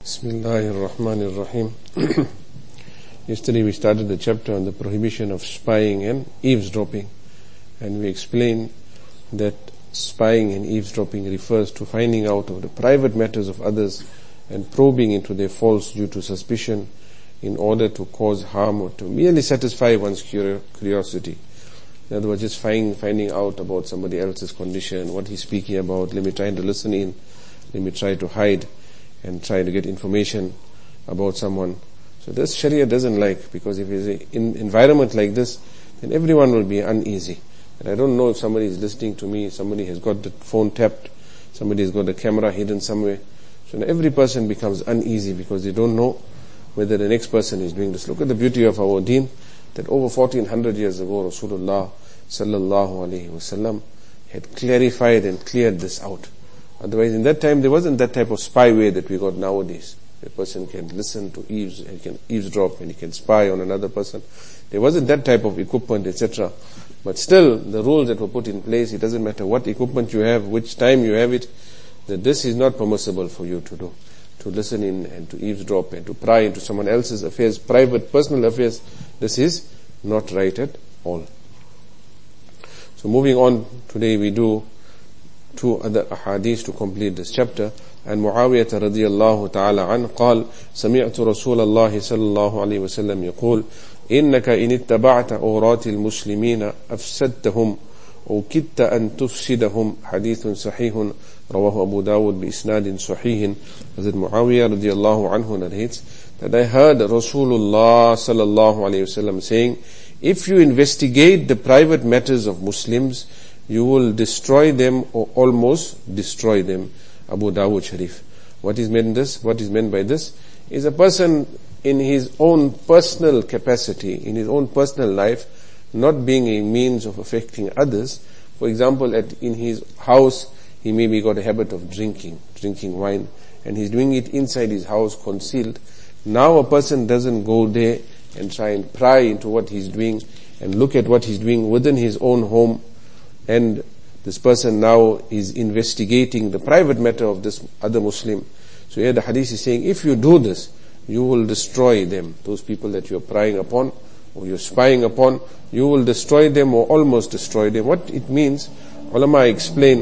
Bismillahirrahmanirrahim. Yesterday we started the chapter on the prohibition of spying and eavesdropping, and we explained that spying and eavesdropping refers to finding out of the private matters of others and probing into their faults due to suspicion in order to cause harm or to merely satisfy one's curiosity. In other words, just finding out about somebody else's condition, what he's speaking about. Let me try to listen in. Let me try to hide and try to get information about someone. So this Sharia doesn't like, because if it's in environment like this, then everyone will be uneasy. And I don't know if somebody is listening to me, somebody has got the phone tapped, somebody has got the camera hidden somewhere. So now every person becomes uneasy because they don't know whether the next person is doing this. Look at the beauty of our deen, that over 1400 years ago, Rasulullah sallallahu alaihi wasallam had clarified and cleared this out. Otherwise, in that time, there wasn't that type of spyware that we got nowadays. A person can listen to he can eavesdrop, and he can spy on another person. There wasn't that type of equipment, etc. But still, the rules that were put in place, it doesn't matter what equipment you have, which time you have it, that this is not permissible for you to do. To listen in and to eavesdrop and to pry into someone else's affairs, private, personal affairs, this is not right at all. So moving on, today we do two other ahadith to complete this chapter. And Muawiyah radiyallahu ta'ala an قال سمعت رسول الله صلى الله عليه وسلم يقول إنك إن اتبعت عورات المسلمين أفسدتهم أو كدت أن تفسدهم حديث صحيح رواه أبو داود بإسناد صحيح. Hazrat Muawiyah radiyallahu anhu narrates that I heard Rasulullah sallallahu alayhi wasallam saying, if you investigate the private matters of Muslims, you will destroy them or almost destroy them. Abu Dawud Sharif. What is meant by this is a person in his own personal capacity, in his own personal life, not being a means of affecting others. For example, in his house, he maybe got a habit of drinking wine, and he's doing it inside his house concealed. Now a person doesn't go there and try and pry into what he's doing and look at what he's doing within his own home. And this person now is investigating the private matter of this other Muslim. So here the hadith is saying, if you do this, you will destroy them. Those people that you're prying upon or you're spying upon, you will destroy them or almost destroy them. What it means, ulama explain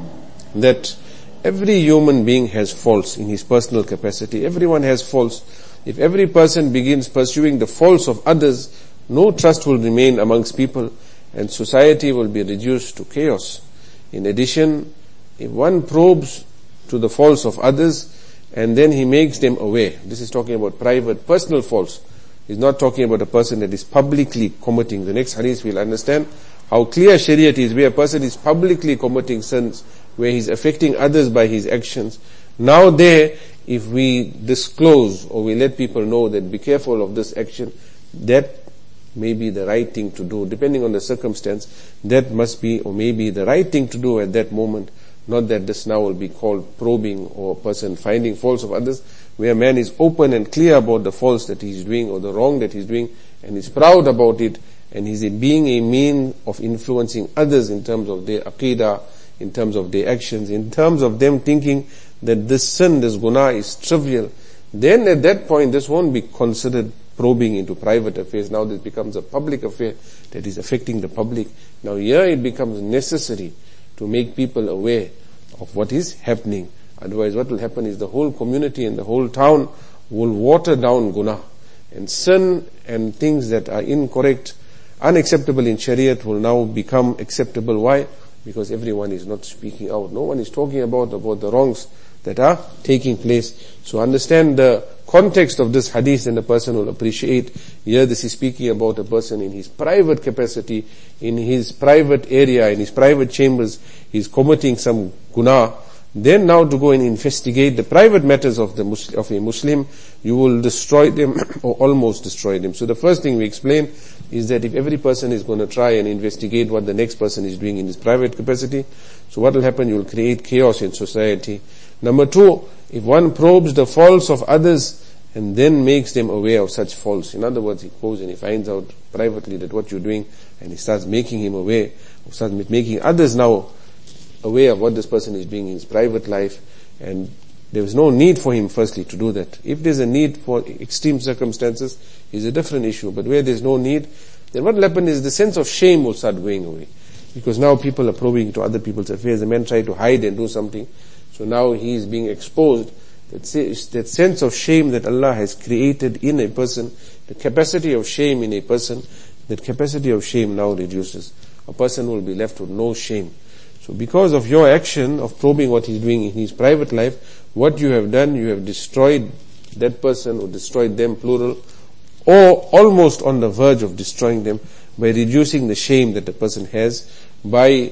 that every human being has faults in his personal capacity. Everyone has faults. If every person begins pursuing the faults of others, no trust will remain amongst people, and society will be reduced to chaos. In addition, if one probes to the faults of others and then he makes them aware, this is talking about private, personal faults. He's not talking about a person that is publicly committing. The next hadith we'll understand how clear Shariat is, where a person is publicly committing sins, where he's affecting others by his actions. Now there, if we disclose or we let people know that be careful of this action, that may be the right thing to do, depending on the circumstance. That must be or may be the right thing to do at that moment. Not that this now will be called probing or a person finding faults of others, where a man is open and clear about the faults that he's doing or the wrong that he's doing, and is proud about it, and he's being a mean of influencing others in terms of their aqidah, in terms of their actions, in terms of them thinking that this sin, this guna is trivial. Then at that point this won't be considered probing into private affairs. Now this becomes a public affair that is affecting the public. Now here it becomes necessary to make people aware of what is happening. Otherwise what will happen is the whole community and the whole town will water down guna, and sin and things that are incorrect, unacceptable in Shariat will now become acceptable. Why? Because everyone is not speaking out. No one is talking about the wrongs that are taking place. So understand the context of this hadith, and the person will appreciate. Here this is speaking about a person in his private capacity, in his private area, in his private chambers, he's committing some guna. Then now to go and investigate the private matters of a Muslim, you will destroy them or almost destroy them. So the first thing we explain is that if every person is going to try and investigate what the next person is doing in his private capacity, so what will happen? You will create chaos in society. Number two, if one probes the faults of others and then makes them aware of such faults, in other words, he goes and he finds out privately that what you're doing, and he starts making him aware, or starts making others now aware of what this person is doing in his private life, and there was no need for him firstly to do that. If there's a need for extreme circumstances, is a different issue. But where there's no need, then what will happen is the sense of shame will start going away. Because now people are probing into other people's affairs. The man tried to hide and do something. So now he is being exposed. That sense of shame that Allah has created in a person, the capacity of shame in a person, that capacity of shame now reduces. A person will be left with no shame. So because of your action of probing what he's doing in his private life, what you have done, you have destroyed that person or destroyed them, plural, or almost on the verge of destroying them by reducing the shame that the person has by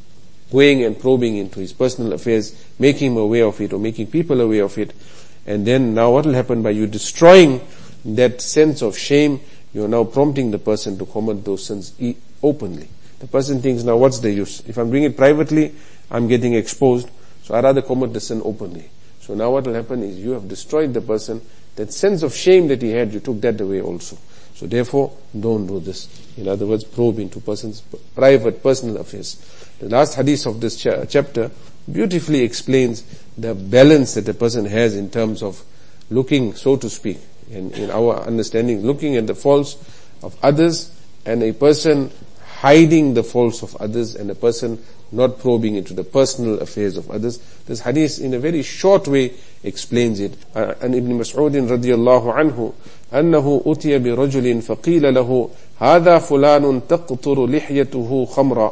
going and probing into his personal affairs, making him aware of it or making people aware of it. And then now what will happen by you destroying that sense of shame, you are now prompting the person to commit those sins openly. The person thinks, now what's the use? If I'm doing it privately, I'm getting exposed, so I'd rather commit the sin openly. So now what will happen is you have destroyed the person. That sense of shame that he had, you took that away also. So therefore, don't do this. In other words, probe into person's private, personal affairs. The last hadith of this chapter beautifully explains the balance that a person has in terms of looking, so to speak, in our understanding, looking at the faults of others, and a person hiding the faults of others, and a person not probing into the personal affairs of others. This hadith in a very short way explains it. And Ibn Mas'ud radiyallahu anhu, أنه أتي برجل فقيل له هذا فلان تقطر لحيته خمرا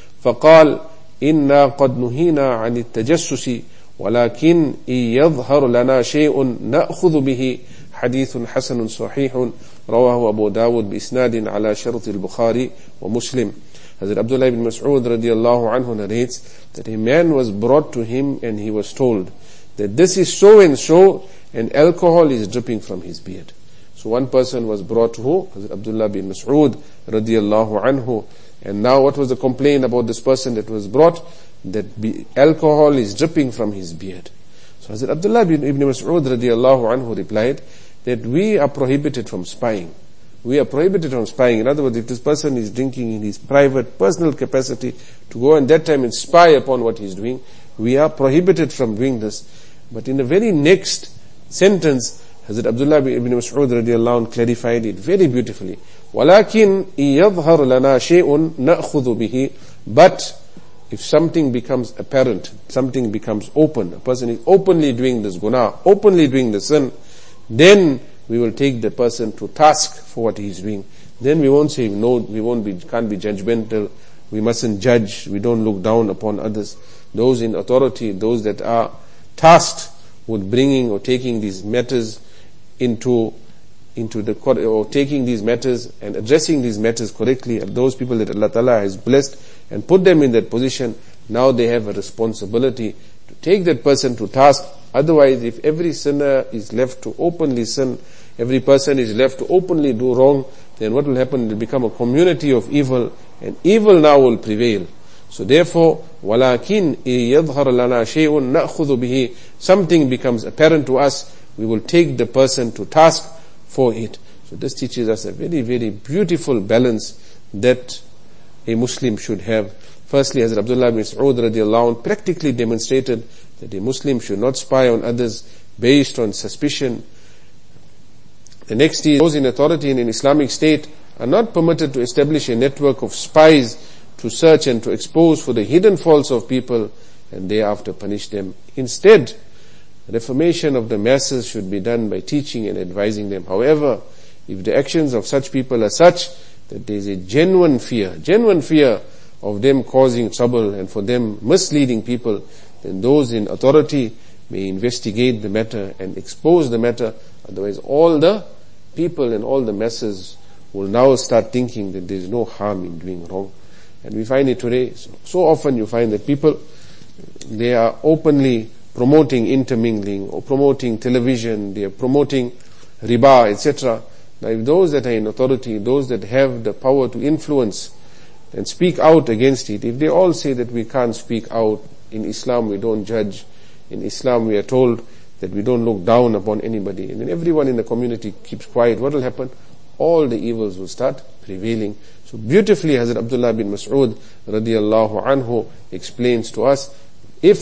فقال إنا قد نهينا عن التجسس ولكن إن يظهر لنا شيء نأخذ به حديث حسن صحيح رواه أبو داود بإسناد على شرط البخاري ومسلم. Hazrat Abdullah ibn Mas'ud radiallahu anhu narrates that a man was brought to him and he was told that this is so and so and alcohol is dripping from his beard. So one person was brought to who? Hazrat Abdullah ibn Mas'ud radiallahu anhu. And now what was the complaint about this person that was brought? That alcohol is dripping from his beard. So Hazrat Abdullah ibn Mas'ud radiallahu anhu replied that we are prohibited from spying. We are prohibited from spying. In other words, if this person is drinking in his private, personal capacity to go and that time and spy upon what he's doing, we are prohibited from doing this. But in the very next sentence, Hazrat Abdullah ibn Mas'ud radiallahu anhu clarified it very beautifully. وَلَكِنْ يَظْهَرْ لَنَا شَيْءٌ نَأْخُذُ بِهِ. But if something becomes apparent, something becomes open, a person is openly doing this guna, openly doing the sin, then we will take the person to task for what he is doing. Then we won't say no, can't be judgmental, we mustn't judge, we don't look down upon others. Those in authority, those that are tasked with bringing or taking these matters into the court, or taking these matters and addressing these matters correctly, and those people that Allah Ta'ala has blessed and put them in that position, now they have a responsibility to take that person to task. Otherwise, if every sinner is left to openly sin, every person is left to openly do wrong, then what will happen? It will become a community of evil, and evil now will prevail. So therefore, وَلَكِنْ يَظْهَرَ لَنَا شَيْءٌ نَأْخُذُ بِهِ. Something becomes apparent to us, we will take the person to task for it. So this teaches us a very, very beautiful balance that a Muslim should have. Firstly, Hazrat Abdullah bin Mas'ud radiallahu anh practically demonstrated that a Muslim should not spy on others based on suspicion. The next is, those in authority in an Islamic state are not permitted to establish a network of spies to search and to expose for the hidden faults of people and thereafter punish them. Instead, reformation of the masses should be done by teaching and advising them. However, if the actions of such people are such that there is a genuine fear of them causing trouble and for them misleading people, then those in authority may investigate the matter and expose the matter. Otherwise, all the people and all the masses will now start thinking that there is no harm in doing wrong. And we find it today, so often you find that people, they are openly promoting intermingling or promoting television, they are promoting riba, etc. Now if those that are in authority, those that have the power to influence and speak out against it, if they all say that we can't speak out, in Islam we don't judge, in Islam we are told that we don't look down upon anybody, and then everyone in the community keeps quiet, what will happen? All the evils will start prevailing. So beautifully Hazrat Abdullah bin Mas'ud radiallahu anhu explains to us, if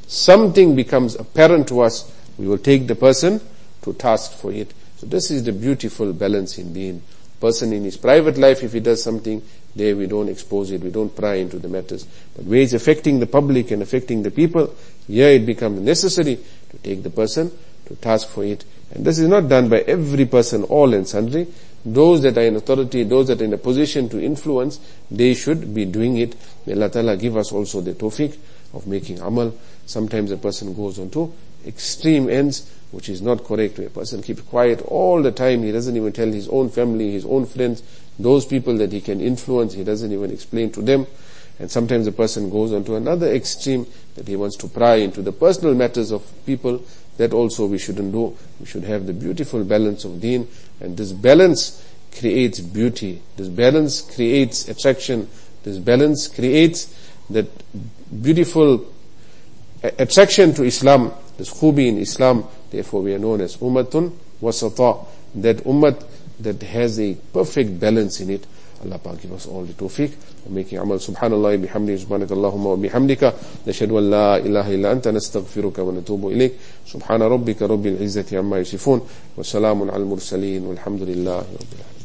something becomes apparent to us, we will take the person to task for it. So this is the beautiful balance in deen. Person in his private life, if he does something, there we don't expose it, we don't pry into the matters. But where it's affecting the public and affecting the people, here it becomes necessary to take the person to task for it. And this is not done by every person, all and sundry. Those that are in authority, those that are in a position to influence, they should be doing it. May Allah Ta'ala give us also the tawfiq of making amal. Sometimes a person goes on to extreme ends, which is not correct, where a person keeps quiet all the time. He doesn't even tell his own family, his own friends, those people that he can influence, he doesn't even explain to them. And sometimes a person goes on to another extreme, that he wants to pry into the personal matters of people. That also we shouldn't do. We should have the beautiful balance of deen, and this balance creates beauty. This balance creates attraction. This balance creates that beautiful attraction to Islam, this khubi in Islam. Therefore we are known as ummatun wasata, that ummat that has a perfect balance in it. Allah Pak give us all the tawfiq of making amal. Subhanallah bihamdihi, subhanakallahumma wa bihamdika, nashhadu an la ilaha illa anta, nastaghfiruka wa natubu ilayk. Subhana rabbika rabbil izzati amma yasifun, wa salamun al mursaleen, walhamdulillahi rabbil alamin.